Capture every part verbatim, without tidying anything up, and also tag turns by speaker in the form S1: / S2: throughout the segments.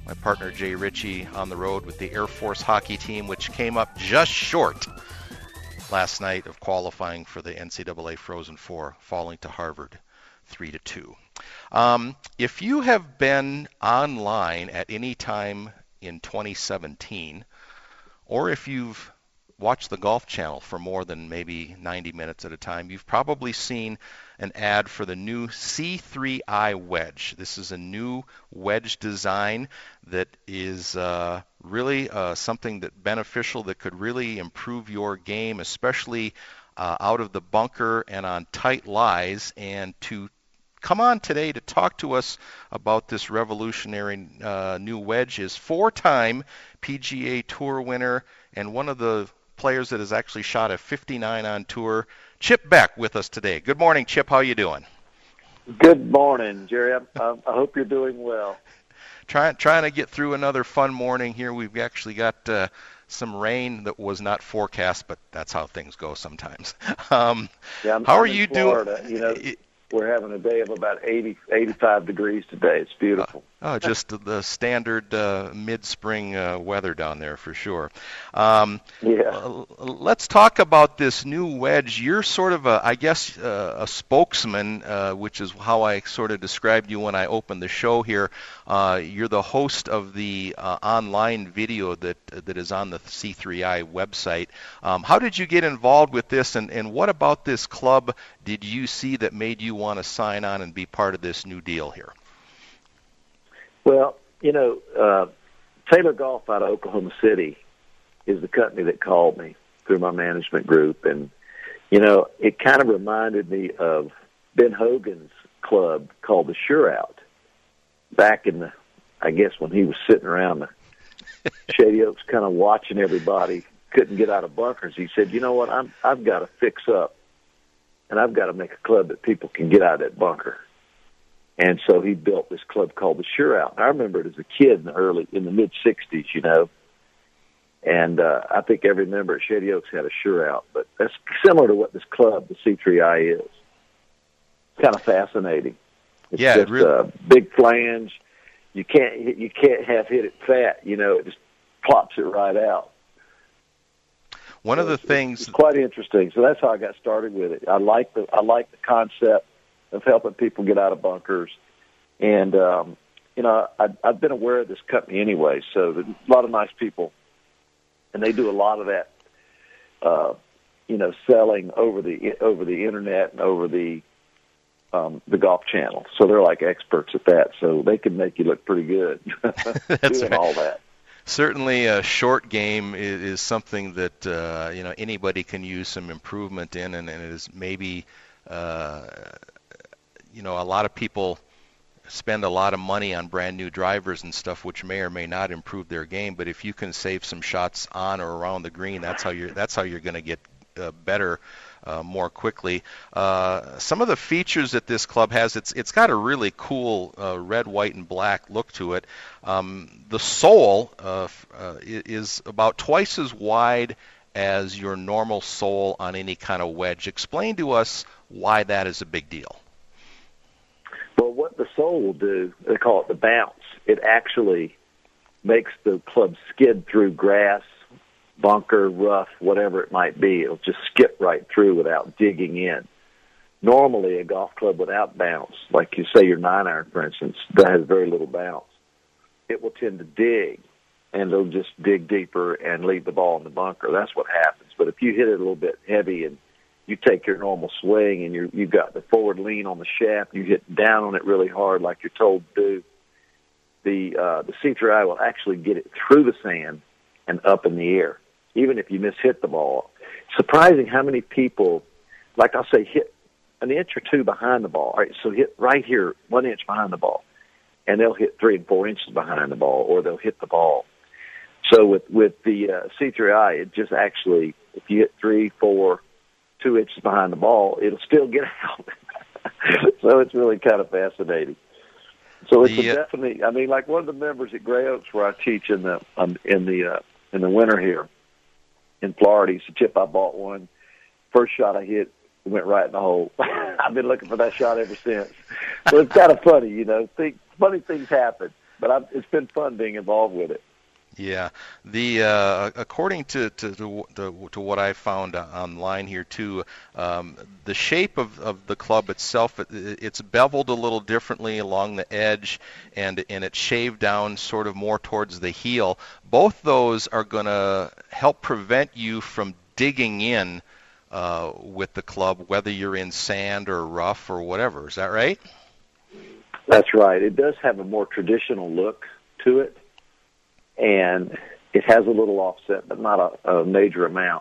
S1: my partner Jay Ritchie on the road with the Air Force hockey team, which came up just short last night of qualifying for the N C double A Frozen Four, falling to Harvard three to two. Um, if you have been online at any time in twenty seventeen, or if you've watched the Golf Channel for more than maybe ninety minutes at a time, you've probably seen an ad for the new C three I wedge. This is a new wedge design that is uh, really uh, something that beneficial that could really improve your game, especially uh, out of the bunker and on tight lies. And to come on today to talk to us about this revolutionary uh, new wedge is four-time P G A Tour winner and one of the players that has actually shot a fifty-nine on tour, Chip Beck, with us today. Good morning, Chip. How are you doing?
S2: Good morning, Jerry. I, I hope you're doing well.
S1: Trying trying to get through another fun morning here. We've actually got uh, some rain that was not forecast, but that's how things go sometimes. Um,
S2: yeah, I'm,
S1: how
S2: I'm
S1: are
S2: in
S1: you
S2: Florida.
S1: doing?
S2: You know, we're having a day of about eighty, eighty-five degrees today. It's beautiful.
S1: Uh, oh, just the standard uh, mid-spring uh, weather down there for sure. Um,
S2: yeah.
S1: Uh, let's talk about this new wedge. You're sort of a, I guess, uh, a spokesman, uh, which is how I sort of described you when I opened the show here. Uh, you're the host of the uh, online video that that is on the C three I website. Um, how did you get involved with this, and, and what about this club did you see that made you want to sign on and be part of this new deal here?
S2: Well, you know, uh, Taylor Golf out of Oklahoma City is the company that called me through my management group. And, you know, it kind of reminded me of Ben Hogan's club called the Sure Out back in the, I guess, when he was sitting around the Shady Oaks kind of watching everybody, couldn't get out of bunkers. He said, you know what, I'm, I've got to fix up, and I've got to make a club that people can get out of that bunker. And so he built this club called the Sure Out. And I remember it as a kid in the early, in the mid sixties, you know. And uh, I think every member at Shady Oaks had a Sure Out. But that's similar to what this club, the C three I, is. It's kind of fascinating. It's
S1: yeah,
S2: just
S1: it really...
S2: a big flange. You can't you can't have hit it fat. You know, it just plops it right out.
S1: One
S2: so
S1: of the
S2: it's,
S1: things
S2: it's quite interesting. So that's how I got started with it. I like the I like the concept of helping people get out of bunkers, and um, you know, I, I've been aware of this company anyway. So there's a lot of nice people, and they do a lot of that, uh, you know, selling over the over the internet and over the um, the Golf Channel. So they're like experts at that. So they can make you look pretty good
S1: That's
S2: doing
S1: right.
S2: all that.
S1: Certainly, a short game is, is something that uh, you know anybody can use some improvement in, and, and it is maybe uh, you know a lot of people spend a lot of money on brand new drivers and stuff, which may or may not improve their game. But if you can save some shots on or around the green, that's how you're that's how you're going to get uh, better uh, more quickly. Uh, some of the features that this club has, it's it's got a really cool uh, red, white, and black look to it. Um, the sole uh, uh, is about twice as wide as your normal sole on any kind of wedge. Explain to us why that is a big deal.
S2: Well, what the sole will do, they call it the bounce. It actually makes the club skid through grass, bunker, rough, whatever it might be. It'll just skip right through without digging in. Normally, a golf club without bounce, like you say your nine iron, for instance, that has very little bounce, it will tend to dig, and it'll just dig deeper and leave the ball in the bunker. That's what happens. But if you hit it a little bit heavy and you take your normal swing and you're, you've got the forward lean on the shaft, you hit down on it really hard like you're told to do, the uh, the C three I will actually get it through the sand and up in the air, even if you mishit the ball. Surprising how many people, like I'll say, hit an inch or two behind the ball. All right, so hit right here, one inch behind the ball, and they'll hit three and four inches behind the ball, or they'll hit the ball. So with, with the uh, C three I, it just actually, if you hit three, four, two inches behind the ball, it'll still get out. So it's really kind of fascinating. So it's
S1: the,
S2: a definitely, I mean, like one of the members at Gray Oaks where I teach in the um, in the uh, in the winter here in Florida, he said, Chip, I bought one. First shot I hit, it went right in the hole. I've been looking for that shot ever since. So it's kind of funny, you know. Think, funny things happen. but I've, it's been fun being involved with it.
S1: Yeah, the uh, according to, to to to what I found online here too, um, the shape of, of the club itself, it, it's beveled a little differently along the edge, and and it's shaved down sort of more towards the heel. Both those are going to help prevent you from digging in uh, with the club, whether you're in sand or rough or whatever. Is that right?
S2: That's right. It does have a more traditional look to it. And it has a little offset, but not a, a major amount.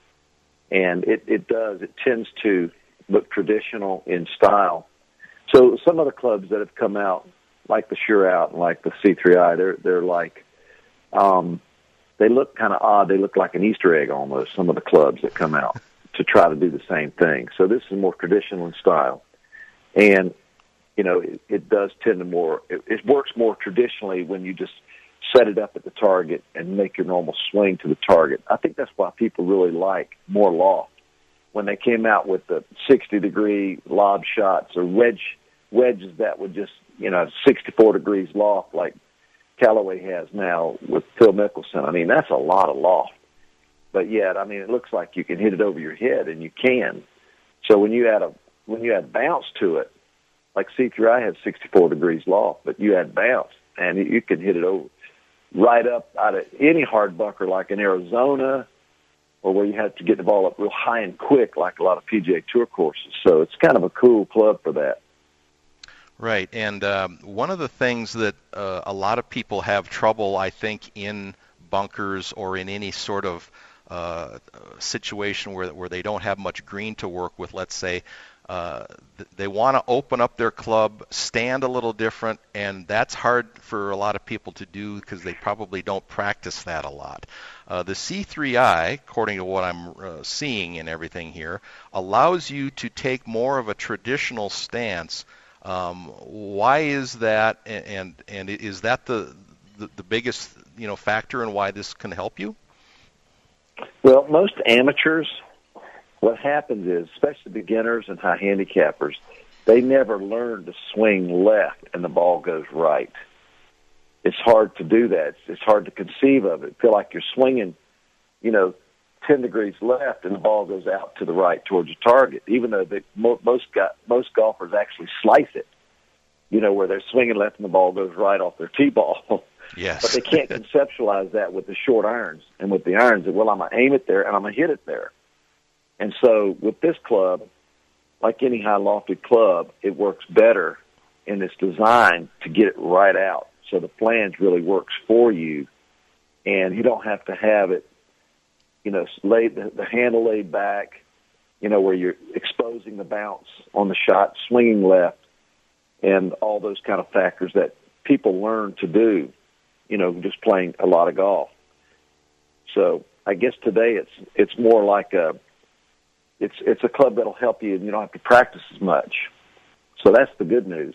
S2: And it, it does, it tends to look traditional in style. So some of the clubs that have come out, like the Sure Out and like the C three I, they're, they're like, um, they look kind of odd. They look like an Easter egg almost, some of the clubs that come out to try to do the same thing. So this is more traditional in style. And, you know, it, it does tend to more, it, it works more traditionally when you just set it up at the target and make your normal swing to the target. I think that's why people really like more loft. When they came out with the sixty-degree lob shots or wedge wedges that would just, you know, sixty-four degrees loft like Callaway has now with Phil Mickelson, I mean, that's a lot of loft. But yet, I mean, it looks like you can hit it over your head, and you can. So when you add a when you add bounce to it, like C three I had sixty-four degrees loft, but you add bounce, and you can hit it over right up out of any hard bunker like in Arizona, or where you have to get the ball up real high and quick like a lot of P G A Tour courses. So it's kind of a cool club for that.
S1: Right, and um, one of the things that uh, a lot of people have trouble, I think, in bunkers or in any sort of uh, situation where where they don't have much green to work with, let's say, Uh, they want to open up their club, stand a little different, and that's hard for a lot of people to do because they probably don't practice that a lot. Uh, the C three I, according to what I'm uh, seeing and everything here, allows you to take more of a traditional stance. Um, why is that, and and is that the, the the biggest you know factor in why this can help you?
S2: Well, most amateurs, what happens is, especially beginners and high handicappers, they never learn to swing left and the ball goes right. It's hard to do that. It's, it's hard to conceive of it. Feel like you're swinging, you know, ten degrees left and the ball goes out to the right towards the target, even though they, most, most golfers actually slice it, you know, where they're swinging left and the ball goes right off their tee ball.
S1: Yes.
S2: But they can't conceptualize that with the short irons. And with the irons, well, I'm going to aim it there and I'm going to hit it there. And so with this club, like any high lofted club, it works better in its design to get it right out. So the flange really works for you, and you don't have to have it, you know, laid, the, the handle laid back, you know, where you're exposing the bounce on the shot, swinging left, and all those kind of factors that people learn to do, you know, just playing a lot of golf. So I guess today it's it's more like a It's it's a club that'll help you, and you don't have to practice as much. So that's the good news.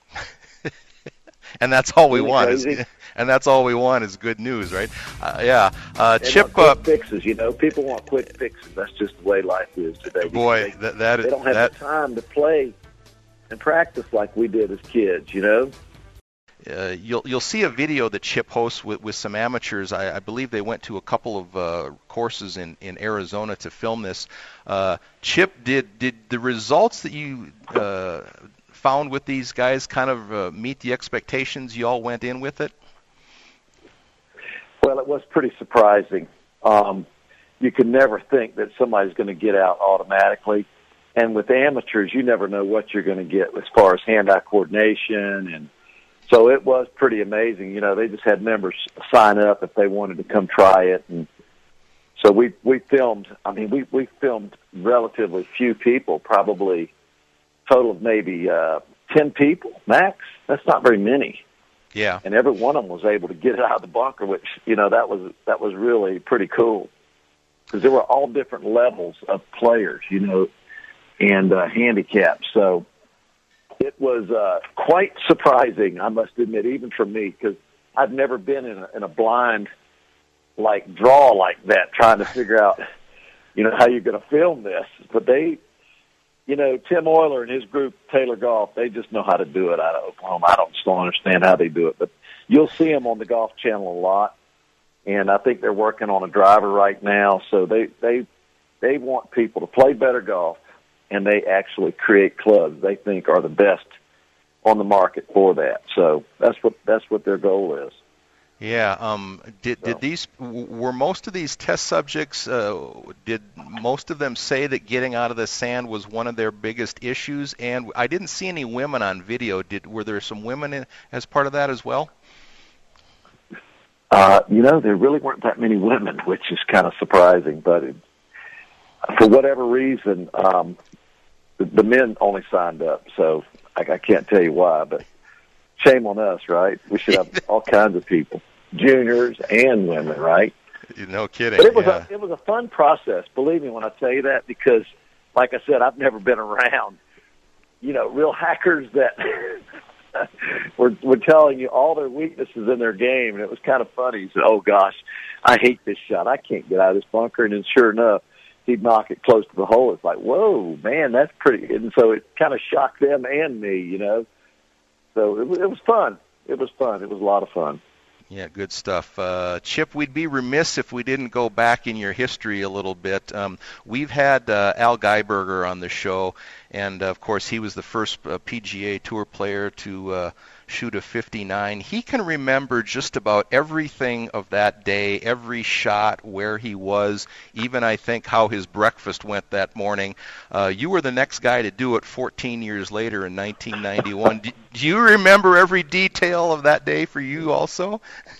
S1: And that's all we want. Is, and that's all we want is good news, right? Uh, yeah. Uh,
S2: they
S1: Chip.
S2: Want quick
S1: uh,
S2: fixes, you know. People want quick fixes. That's just the way life is today.
S1: Boy,
S2: they,
S1: that, that is.
S2: They don't have
S1: that,
S2: the time to play and practice like we did as kids, you know.
S1: Uh, you'll you'll see a video that Chip hosts with, with some amateurs. I, I believe they went to a couple of uh, courses in, in Arizona to film this. Uh, Chip, did did the results that you uh, found with these guys kind of uh, meet the expectations you all went in with it?
S2: Well, it was pretty surprising. Um, you can never think that somebody's going to get out automatically. And with amateurs, you never know what you're going to get as far as hand-eye coordination. And so it was pretty amazing. You know, they just had members sign up if they wanted to come try it. And so we we filmed, I mean, we, we filmed relatively few people, probably total of maybe uh, ten people max. That's not very many.
S1: Yeah.
S2: And every one of them was able to get it out of the bunker, which, you know, that was that was really pretty cool. Because there were all different levels of players, you know, and uh, handicaps. So it was uh, quite surprising, I must admit, even for me, because I've never been in a, in a blind, like, draw like that, trying to figure out, you know, how you're going to film this. But they, you know, Tim Euler and his group, Taylor Golf, they just know how to do it out of Oklahoma. I don't still understand how they do it, but you'll see them on the Golf Channel a lot. And I think they're working on a driver right now. So they, they, they want people to play better golf, and they actually create clubs they think are the best on the market for that. So that's what, that's what their goal is.
S1: Yeah. Um, did did these were most of these test subjects? Uh, did most of them say that getting out of the sand was one of their biggest issues? And I didn't see any women on video. Did were there some women in, as part of that as well?
S2: Uh, you know, there really weren't that many women, which is kind of surprising. But it, for whatever reason, um, the, the men only signed up. So I, I can't tell you why, but shame on us, right? We should have all kinds of people. Juniors and women, right?
S1: No kidding.
S2: But it was
S1: yeah.
S2: a it was a fun process, believe me when I tell you that, because, like I said, I've never been around, you know, real hackers that were were telling you all their weaknesses in their game, and it was kind of funny. He said, "Oh gosh, I hate this shot. I can't get out of this bunker," and then sure enough, he'd knock it close to the hole. It's like, whoa, man, that's pretty. And so it kind of shocked them and me, you know. So it was, it was fun. It was fun. It was a lot of fun.
S1: Yeah, good stuff. Uh, Chip, we'd be remiss if we didn't go back in your history a little bit. Um, we've had uh, Al Geiberger on the show, and, of course, he was the first uh, P G A Tour player to uh, shoot a fifty-nine. He can remember just about everything of that day, every shot, where he was, even, I think, how his breakfast went that morning. Uh, you were the next guy to do it fourteen years later in nineteen ninety-one. do, do you remember every detail of that day for you also?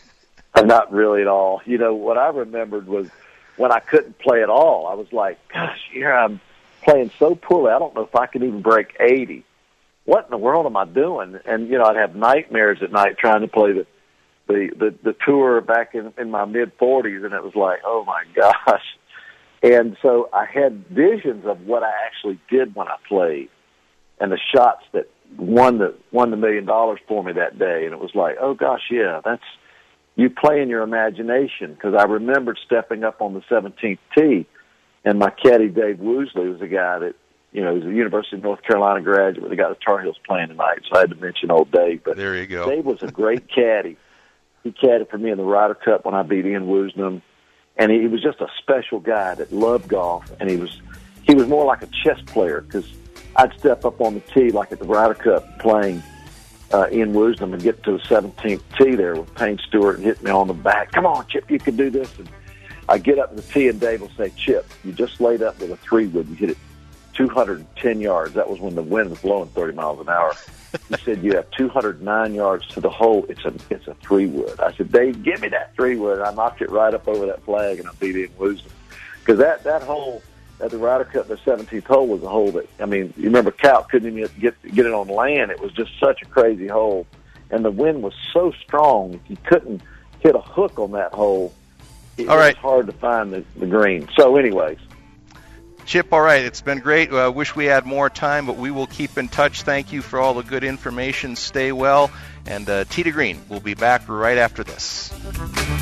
S2: Not really at all. You know, what I remembered was when I couldn't play at all. I was like, gosh, here I'm playing so poorly. I don't know if I can even break eighty. What in the world am I doing? And, you know, I'd have nightmares at night trying to play the the, the, the tour back in, in my mid-forties, and it was like, oh, my gosh. And so I had visions of what I actually did when I played and the shots that won the won the million dollars for me that day. And it was like, oh, gosh, yeah, that's you play in your imagination, because I remembered stepping up on the seventeenth tee, and my caddy, Dave Woosley, was a guy that, you know, he's a University of North Carolina graduate. The guy the Tar Heels playing tonight, so I had to mention old Dave. But
S1: there you go.
S2: Dave was a great caddy. He caddied for me in the Ryder Cup when I beat Ian Woosnam, and he, he was just a special guy that loved golf, and he was he was more like a chess player, because I'd step up on the tee like at the Ryder Cup playing Uh, Ian Woosnam and get to the seventeenth tee there with Payne Stewart and hit me on the back. Come on, Chip, you can do this. And I get up to the tee, and Dave will say, Chip, you just laid up with a three-wood. You hit it two hundred ten yards. That was when the wind was blowing thirty miles an hour. He said, you have two hundred nine yards to the hole. It's a it's a three-wood. I said, Dave, give me that three-wood. And I knocked it right up over that flag, and I beat Ian Woosnam. Because that, that hole at the Ryder Cup, the seventeenth hole was a hole that, I mean, you remember Cal couldn't even get get it on land. It was just such a crazy hole. And the wind was so strong, if you couldn't hit a hook on that hole, it
S1: all right.
S2: was hard to find the, the green. So anyways.
S1: Chip, all right, it's been great. I uh, wish we had more time, but we will keep in touch. Thank you for all the good information. Stay well. And uh, Tee to Green will be back right after this.